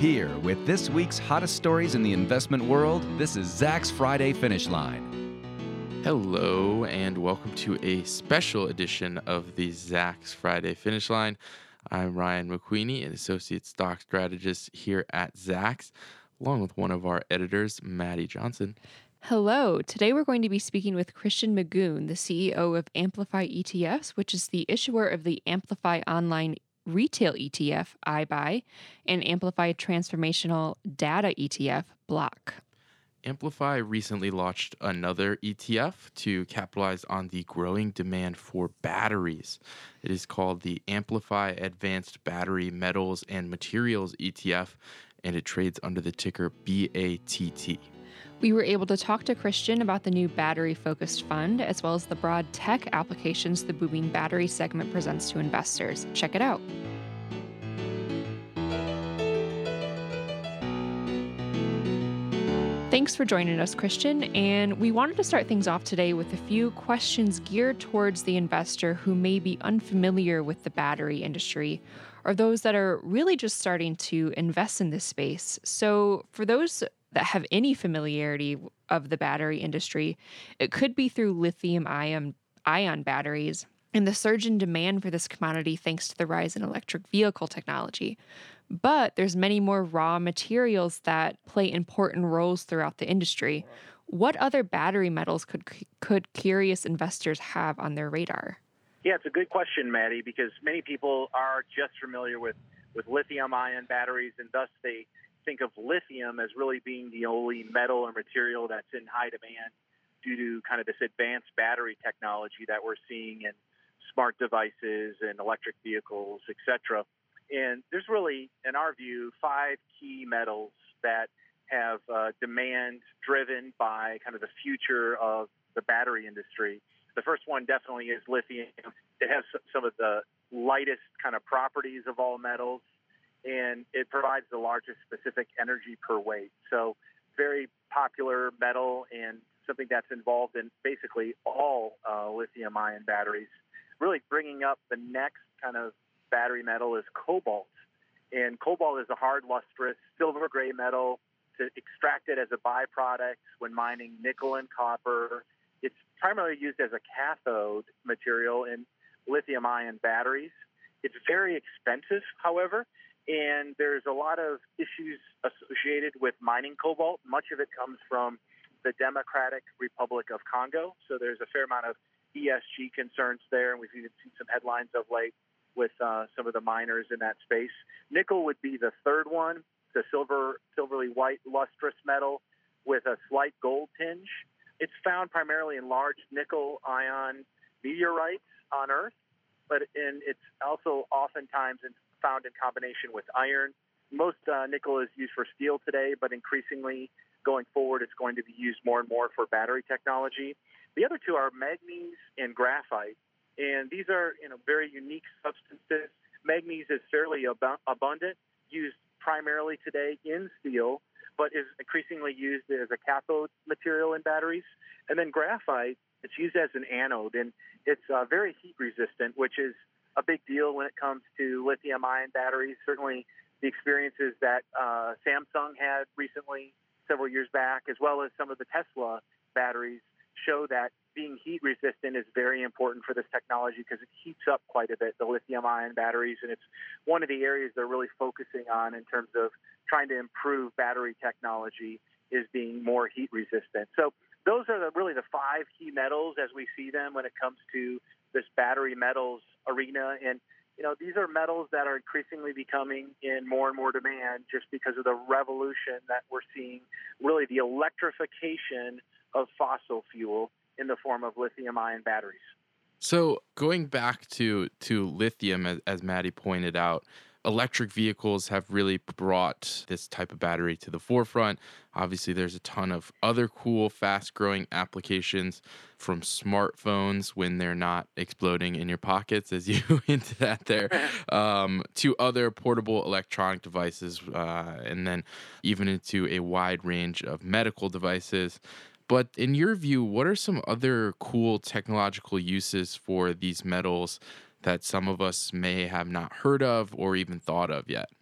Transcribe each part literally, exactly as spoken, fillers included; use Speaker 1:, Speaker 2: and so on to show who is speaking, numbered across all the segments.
Speaker 1: Here with this week's hottest stories in the investment world, this is Zacks Friday Finish Line.
Speaker 2: Hello, and welcome to a special edition of the Zacks Friday Finish Line. I'm Ryan McQueenie, an associate stock strategist here at Zacks, along with one of our editors, Maddie Johnson.
Speaker 3: Hello. Today we're going to be speaking with Christian Magoon, the C E O of Amplify E T Fs, which is the issuer of the Amplify Online Retail E T F, iBuy, and Amplify Transformational Data E T F, Block.
Speaker 2: Amplify recently launched another E T F to capitalize on the growing demand for batteries. It is called the Amplify Advanced Battery Metals and Materials E T F, and it trades under the ticker B A T T.
Speaker 3: We were able to talk to Christian about the new battery-focused fund, as well as the broad tech applications the booming battery segment presents to investors. Check it out. Thanks for joining us, Christian. And we wanted to start things off today with a few questions geared towards the investor who may be unfamiliar with the battery industry, or those that are really just starting to invest in this space. So for those that have any familiarity of the battery industry, it could be through lithium ion, ion batteries and the surge in demand for this commodity thanks to the rise in electric vehicle technology. But there's many more raw materials that play important roles throughout the industry. What other battery metals could could curious investors have on their radar?
Speaker 4: Yeah, it's a good question, Maddie, because many people are just familiar with, with lithium-ion batteries, and thus they think of lithium as really being the only metal or material that's in high demand due to kind of this advanced battery technology that we're seeing in smart devices and electric vehicles, et cetera. And there's really, in our view, five key metals that have uh, demand driven by kind of the future of the battery industry. The first one definitely is lithium. It has some of the lightest kind of properties of all metals, and it provides the largest specific energy per weight. So very popular metal and something that's involved in basically all uh, lithium-ion batteries. Really bringing up the next kind of battery metal is cobalt. And cobalt is a hard, lustrous, silver-gray metal. To extract it as a byproduct when mining nickel and copper. It's primarily used as a cathode material in lithium-ion batteries. It's very expensive, however, and there's a lot of issues associated with mining cobalt. Much of it comes from the Democratic Republic of Congo, so there's a fair amount of E S G concerns there, and we've even seen some headlines of late with uh, some of the miners in that space. Nickel would be the third one. It's a silver, silvery white lustrous metal with a slight gold tinge. It's found primarily in large nickel-ion meteorites on Earth, but in, it's also oftentimes in, found in combination with iron. Most uh, nickel is used for steel today, but increasingly going forward, it's going to be used more and more for battery technology. The other two are manganese and graphite, and these are you know very unique substances. Manganese is fairly ab- abundant, used primarily today in steel, but is increasingly used as a cathode material in batteries. And then graphite, it's used as an anode, and it's uh, very heat resistant, which is a big deal when it comes to lithium-ion batteries. Certainly the experiences that uh, Samsung had recently, several years back, as well as some of the Tesla batteries, show that being heat resistant is very important for this technology because it heats up quite a bit, the lithium-ion batteries, and it's one of the areas they're really focusing on in terms of trying to improve battery technology is being more heat resistant. So those are the, really the five key metals as we see them when it comes to this battery metals arena. And, you know, these are metals that are increasingly becoming in more and more demand just because of the revolution that we're seeing, really the electrification of fossil fuel in the form of lithium-ion batteries.
Speaker 2: So going back to, to lithium, as, as Maddie pointed out, electric vehicles have really brought this type of battery to the forefront. Obviously, there's a ton of other cool, fast-growing applications, from smartphones when they're not exploding in your pockets, as you hinted at there, um, to other portable electronic devices, uh, and then even into a wide range of medical devices. But in your view, what are some other cool technological uses for these metals that some of us may have not heard of or even thought of yet?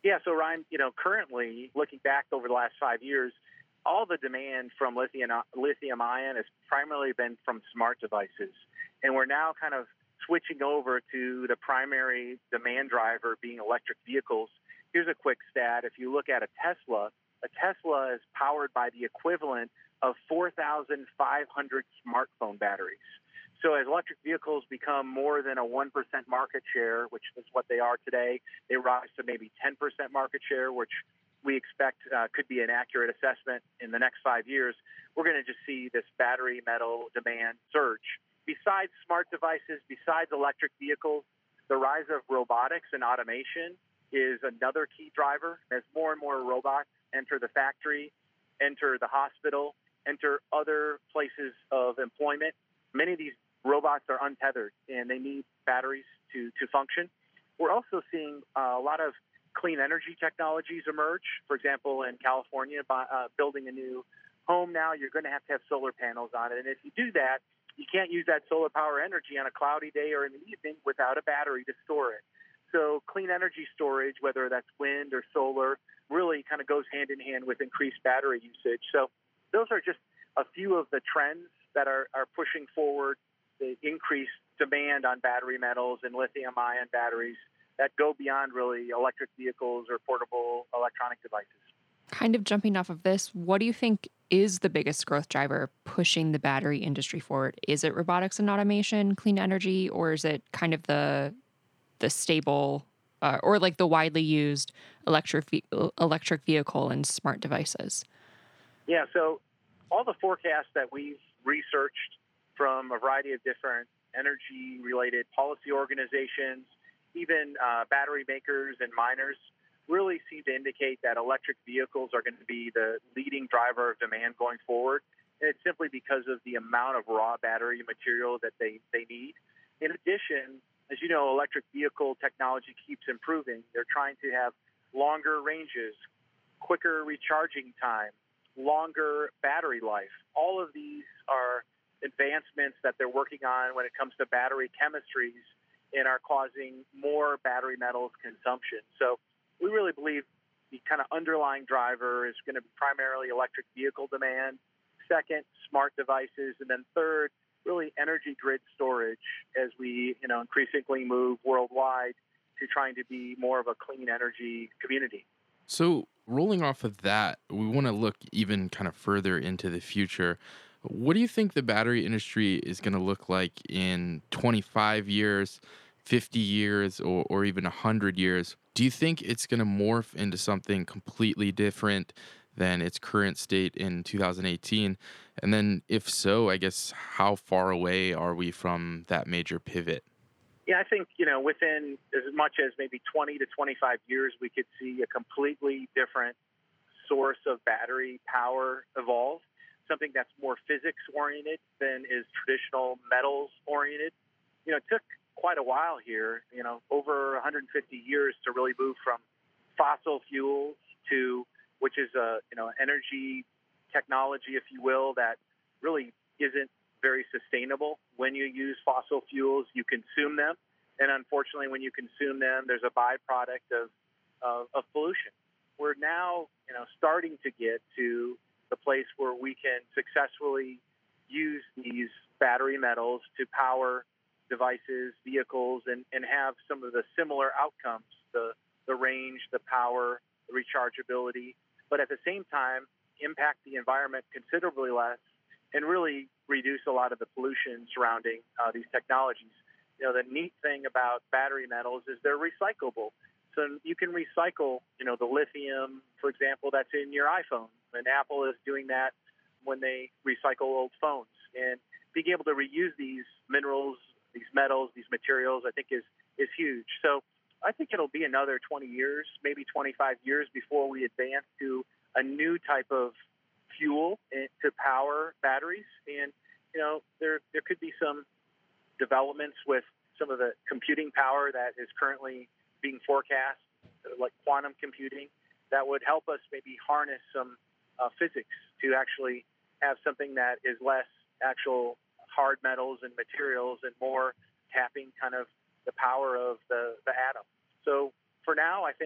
Speaker 4: Yeah, so Ryan, you know, currently looking back over the last five years, all the demand from lithium lithium ion has primarily been from smart devices, and we're now kind of switching over to the primary demand driver being electric vehicles. Here's a quick stat: if you look at a Tesla, a Tesla is powered by the equivalent of four thousand five hundred smartphone batteries. So as electric vehicles become more than a one percent market share, which is what they are today, they rise to maybe ten percent market share, which we expect uh, could be an accurate assessment in the next five years. We're going to just see this battery metal demand surge. Besides smart devices, besides electric vehicles, the rise of robotics and automation is another key driver. As more and more robots enter the factory, enter the hospital, enter other places of employment, many of these robots are untethered and they need batteries to, to function. We're also seeing uh, a lot of clean energy technologies emerge. For example, in California, by, uh, building a new home now, you're going to have to have solar panels on it. And if you do that, you can't use that solar power energy on a cloudy day or in the evening without a battery to store it. So clean energy storage, whether that's wind or solar, really kind of goes hand in hand with increased battery usage. So those are just a few of the trends that are, are pushing forward the increased demand on battery metals and lithium-ion batteries that go beyond really electric vehicles or portable electronic devices.
Speaker 3: Kind of jumping off of this, what do you think is the biggest growth driver pushing the battery industry forward? Is it robotics and automation, clean energy, or is it kind of the the stable uh, or like the widely used electric electric vehicle and smart devices?
Speaker 4: Yeah, so all the forecasts that we've researched from a variety of different energy-related policy organizations, even uh, battery makers and miners, really seem to indicate that electric vehicles are going to be the leading driver of demand going forward. And it's simply because of the amount of raw battery material that they, they need. In addition, as you know, electric vehicle technology keeps improving. They're trying to have longer ranges, quicker recharging time, longer battery life. All of these are advancements that they're working on when it comes to battery chemistries and are causing more battery metals consumption. So we really believe the kind of underlying driver is going to be primarily electric vehicle demand, second, smart devices, and then third, really energy grid storage as we, you know, increasingly move worldwide to trying to be more of a clean energy community.
Speaker 2: So rolling off of that, we want to look even kind of further into the future. What do you think the battery industry is going to look like in twenty-five years, fifty years, or, or even one hundred years? Do you think it's going to morph into something completely different than its current state in two thousand eighteen? And then if so, I guess how far away are we from that major pivot?
Speaker 4: Yeah, I think, you know, within as much as maybe twenty to twenty-five years, we could see a completely different source of battery power evolve, something that's more physics-oriented than is traditional metals-oriented. You know, it took quite a while here, you know, over one hundred fifty years to really move from fossil fuels to, which is a, you know, energy technology, if you will, that really isn't very sustainable. When you use fossil fuels, you consume them. And unfortunately, when you consume them, there's a byproduct of, of, of pollution. We're now, you know, starting to get to the place where we can successfully use these battery metals to power devices, vehicles, and, and have some of the similar outcomes, the, the range, the power, the rechargeability, but at the same time, impact the environment considerably less and really reduce a lot of the pollution surrounding uh, these technologies. You know, the neat thing about battery metals is they're recyclable. So you can recycle, you know, the lithium, for example, that's in your iPhone. And Apple is doing that when they recycle old phones. And being able to reuse these minerals, these metals, these materials, I think is, is huge. So I think it'll be another twenty years, maybe twenty-five years before we advance to a new type of fuel to power batteries. And, you know, there there could be some developments with some of the computing power that is currently being forecast, like quantum computing, that would help us maybe harness some uh, physics to actually have something that is less actual hard metals and materials and more tapping kind of the power of the, the atom. So for now, I think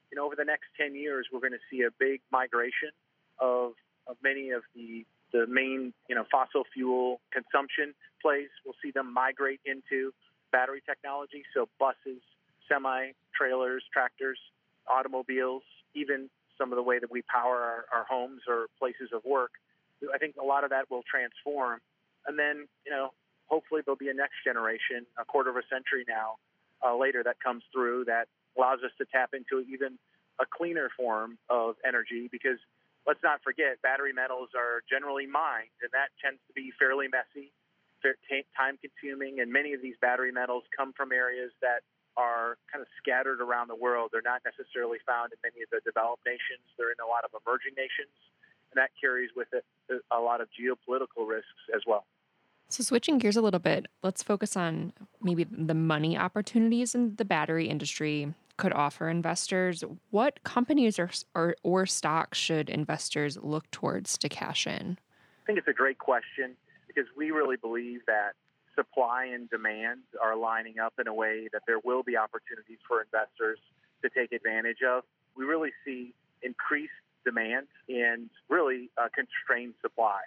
Speaker 4: you know, over the next ten years, we're going to see a big migration of, of many of the, the main, you know, fossil fuel consumption plays. We'll see them migrate into battery technology. So buses, semi-trailers, tractors, automobiles, even some of the way that we power our, our homes or places of work. I think a lot of that will transform. And then, you know, hopefully there'll be a next generation, a quarter of a century now, uh, later that comes through that allows us to tap into even a cleaner form of energy, because let's not forget, battery metals are generally mined, and that tends to be fairly messy, time-consuming, and many of these battery metals come from areas that are kind of scattered around the world. They're not necessarily found in many of the developed nations. They're in a lot of emerging nations, and that carries with it a lot of geopolitical risks as well.
Speaker 3: So, switching gears a little bit, let's focus on maybe the money opportunities in the battery industry could offer investors. What companies or, or, or stocks should investors look towards to cash in?
Speaker 4: I think it's a great question, because we really believe that supply and demand are lining up in a way that there will be opportunities for investors to take advantage of. We really see increased demand and really uh, constrained supply.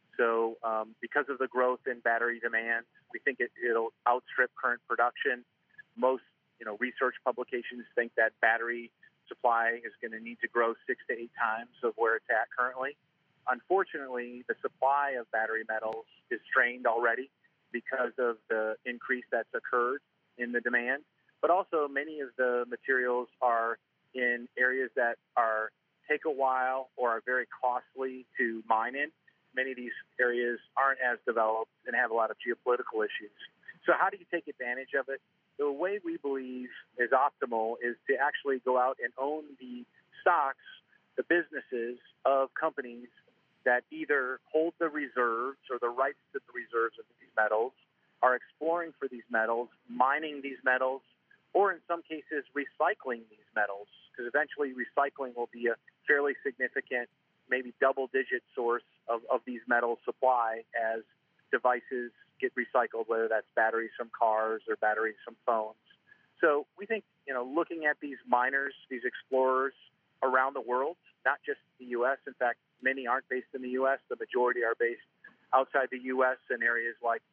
Speaker 4: So um, because of the growth in battery demand, we think it, it'll outstrip current production. Most you know, research publications think that battery supply is going to need to grow six to eight times of where it's at currently. Unfortunately, the supply of battery metals is strained already because of the increase that's occurred in the demand. But also, many of the materials are in areas that are take a while or are very costly to mine in. Many of these areas aren't as developed and have a lot of geopolitical issues. So how do you take advantage of it? The way we believe is optimal is to actually go out and own the stocks, the businesses of companies that either hold the reserves or the rights to the reserves of these metals, are exploring for these metals, mining these metals, or in some cases recycling these metals, because eventually recycling will be a fairly significant, maybe double-digit source of, of these metal supply as devices get recycled, whether that's batteries from cars or batteries from phones. So we think, you know, looking at these miners, these explorers around the world, not just the U S. In fact, many aren't based in the U S. The majority are based outside the U S in areas like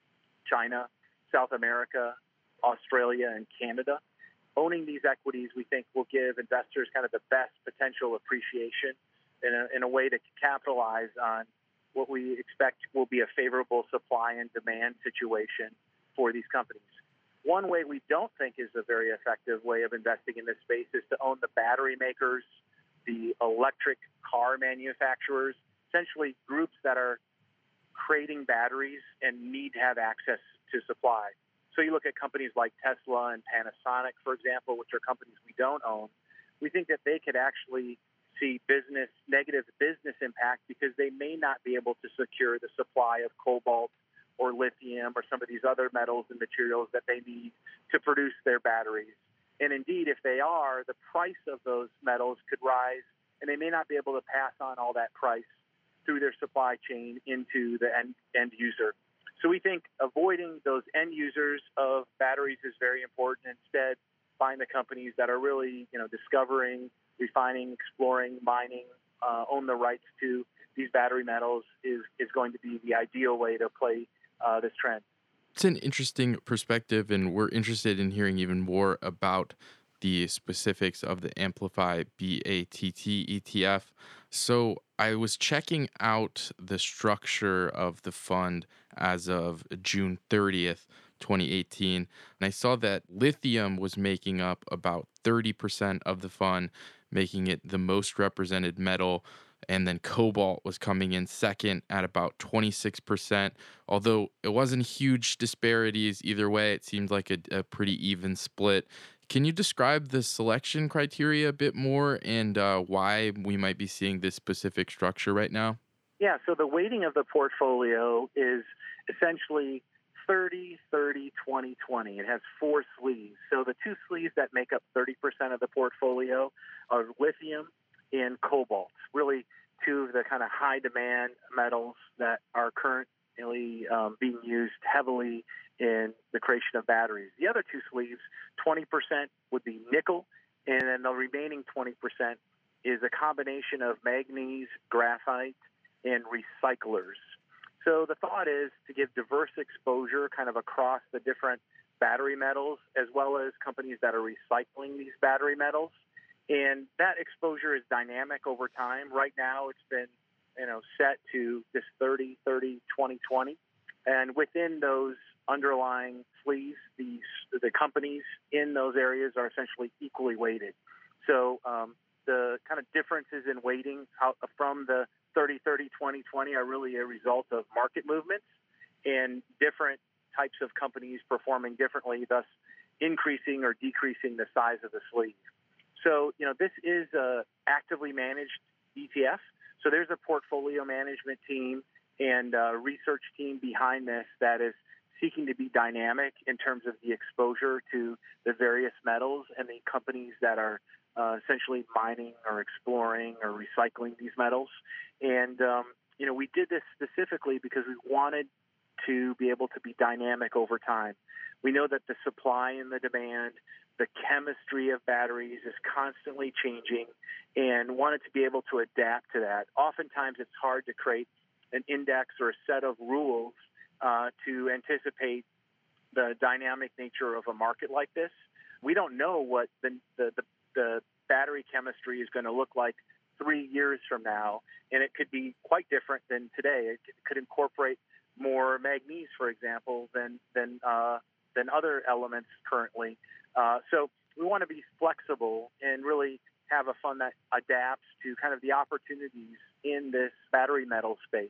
Speaker 4: China, South America, Australia, and Canada. Owning these equities, we think, will give investors kind of the best potential appreciation in a, in a way to capitalize on what we expect will be a favorable supply and demand situation for these companies. One way we don't think is a very effective way of investing in this space is to own the battery makers, the electric car manufacturers, essentially groups that are creating batteries and need to have access to supply. So you look at companies like Tesla and Panasonic, for example, which are companies we don't own. We think that they could actually see business negative business impact because they may not be able to secure the supply of cobalt or lithium or some of these other metals and materials that they need to produce their batteries. And indeed, if they are, the price of those metals could rise, and they may not be able to pass on all that price through their supply chain into the end, end user. So we think avoiding those end users of batteries is very important. Instead, find the companies that are really, you know, discovering, refining, exploring, mining, uh, own the rights to these battery metals is, is going to be the ideal way to play uh, this trend.
Speaker 2: It's an interesting perspective, and we're interested in hearing even more about the specifics of the Amplify B A T T E T F. So I was checking out the structure of the fund as of June thirtieth, twenty eighteen, and I saw that lithium was making up about thirty percent of the fund, making it the most represented metal. And then cobalt was coming in second at about twenty-six percent. Although it wasn't huge disparities either way, it seemed like a, a pretty even split. Can you describe the selection criteria a bit more and uh, why we might be seeing this specific structure right now?
Speaker 4: Yeah, so the weighting of the portfolio is essentially thirty, thirty, twenty, twenty. It has four sleeves. So the two sleeves that make up thirty percent of the portfolio are lithium and cobalt, really two of the kind of high demand metals that are currently um, being used heavily in the creation of batteries. The other two sleeves, twenty percent would be nickel And then the remaining twenty percent is a combination of manganese, graphite, and recyclers. So the thought is to give diverse exposure kind of across the different battery metals, as well as companies that are recycling these battery metals. And that exposure is dynamic over time. Right now, it's been, you know, set to this thirty, thirty, twenty, twenty. And within those underlying sleeves, these, the companies in those areas are essentially equally weighted. So um, the kind of differences in weighting out from the thirty, thirty, twenty, twenty are really a result of market movements and different types of companies performing differently, thus increasing or decreasing the size of the sleeve. So, you know, this is a actively managed E T F. So there's a portfolio management team and a research team behind this that is seeking to be dynamic in terms of the exposure to the various metals and the companies that are uh, essentially mining or exploring or recycling these metals. And, um, you know, we did this specifically because we wanted to be able to be dynamic over time. We know that the supply and the demand, the chemistry of batteries is constantly changing, and wanted to be able to adapt to that. Oftentimes it's hard to create an index or a set of rules uh, to anticipate the dynamic nature of a market like this. We don't know what the, the, the, the battery chemistry is going to look like three years from now, and it could be quite different than today. It could incorporate more manganese, for example, than than uh, than other elements currently. Uh, so we want to be flexible and really have a fund that adapts to kind of the opportunities in this battery metal space.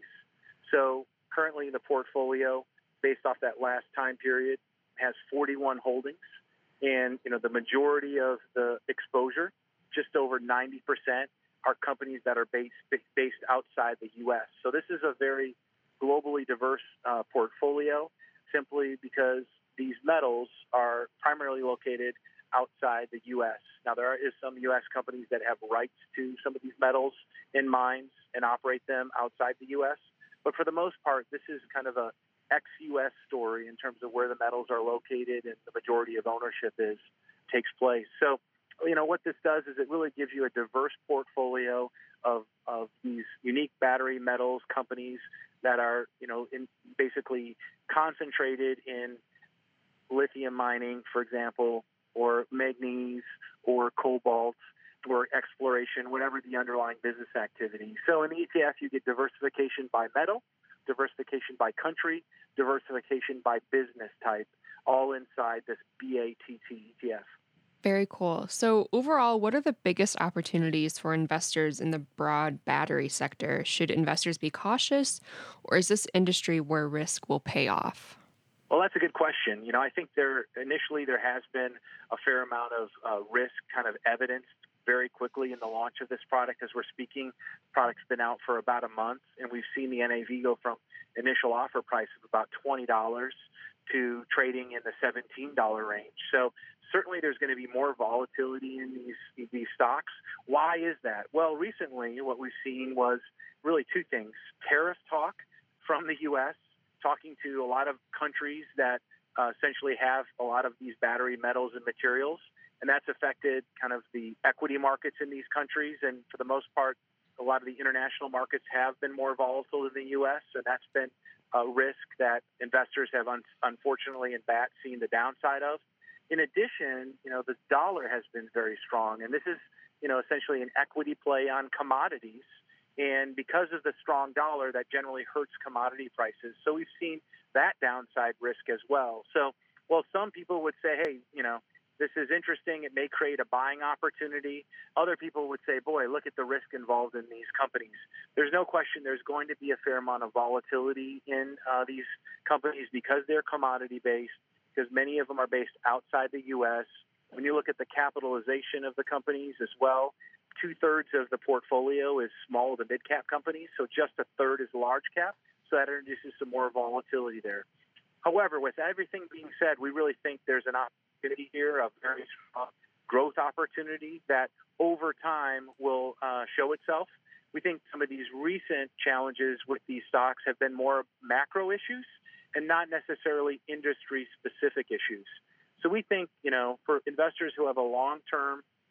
Speaker 4: So currently the portfolio, based off that last time period, has forty-one holdings, and you know the majority of the exposure, just over ninety percent, are companies that are based based outside the U S. So this is a very globally diverse uh, portfolio, simply because these metals are primarily located outside the U S. Now, there is some U S companies that have rights to some of these metals in mines and operate them outside the U S. But for the most part, this is kind of a ex-U S story in terms of where the metals are located and the majority of ownership is takes place. So, you know, what this does is it really gives you a diverse portfolio of, of these unique battery metals companies that are, you know, in basically concentrated in lithium mining, for example, or manganese or cobalt or exploration, whatever the underlying business activity. So in the E T F, you get diversification by metal, diversification by country, diversification by business type, all inside this B A T T E T F.
Speaker 3: Very cool. So overall, what are the biggest opportunities for investors in the broad battery sector? Should investors be cautious, or is this industry where risk will pay off?
Speaker 4: Well, that's a good question. You know, I think there initially there has been a fair amount of uh, risk kind of evidenced very quickly in the launch of this product. As we're speaking, the product's been out for about a month, and we've seen the N A V go from initial offer price of about twenty dollars to trading in the seventeen dollars range. So certainly there's going to be more volatility in these these stocks. Why is that? Well, recently what we've seen was really two things. Tariff talk from the U S, talking to a lot of countries that uh, essentially have a lot of these battery metals and materials, and that's affected kind of the equity markets in these countries. And for the most part, a lot of the international markets have been more volatile than the U S, and that's been a risk that investors have un- unfortunately in B A T seen the downside of. In addition, you know, the dollar has been very strong, and this is, you know, essentially an equity play on commodities. And because of the strong dollar, that generally hurts commodity prices. So we've seen that downside risk as well. So, well, some people would say, hey, you know, this is interesting. It may create a buying opportunity. Other people would say, boy, look at the risk involved in these companies. There's no question there's going to be a fair amount of volatility in uh, these companies because they're commodity-based, because many of them are based outside the U S. When you look at the capitalization of the companies as well, two-thirds of the portfolio is small to mid-cap companies, so just a third is large cap, so that introduces some more volatility there. However, with everything being said, we really think there's an opportunity here, a very strong growth opportunity that over time will uh, show itself. We think some of these recent challenges with these stocks have been more macro issues and not necessarily industry-specific issues. So we think, you know, for investors who have a long-term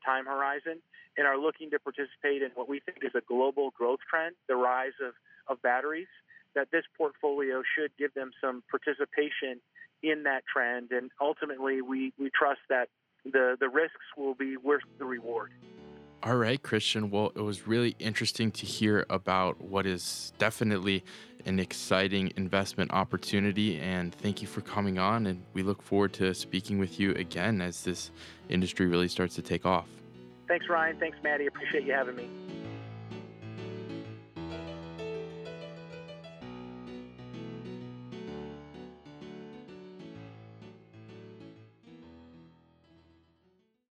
Speaker 4: time horizon and are looking to participate in what we think is a global growth trend, the rise of, of batteries, that this portfolio should give them some participation in that trend. And ultimately, we, we trust that the, the risks will be worth the reward.
Speaker 2: All right, Christian. Well, it was really interesting to hear about what is definitely an exciting investment opportunity. And thank you for coming on. And we look forward to speaking with you again as this industry really starts to take off.
Speaker 4: Thanks, Ryan. Thanks, Maddie. Appreciate you having me.